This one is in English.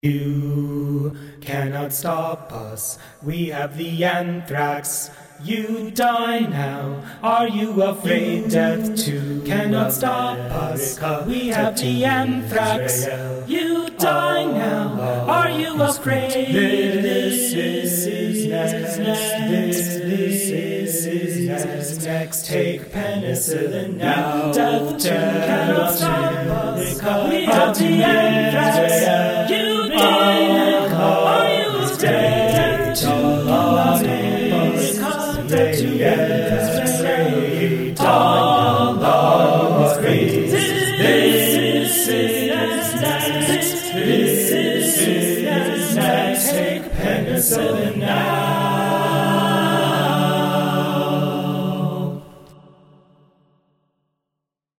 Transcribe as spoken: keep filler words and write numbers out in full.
You cannot stop us, we have the anthrax. You die now, are you afraid? Death too cannot stop us, we have the anthrax. You die now, are you afraid? This is next, this is next, next. Take penicillin now, death too cannot stop us, we have the anthrax. You die now, are you afraid? Death too cannot stop us, death too cannot stop us. This is next, this is next. Take penicillin now.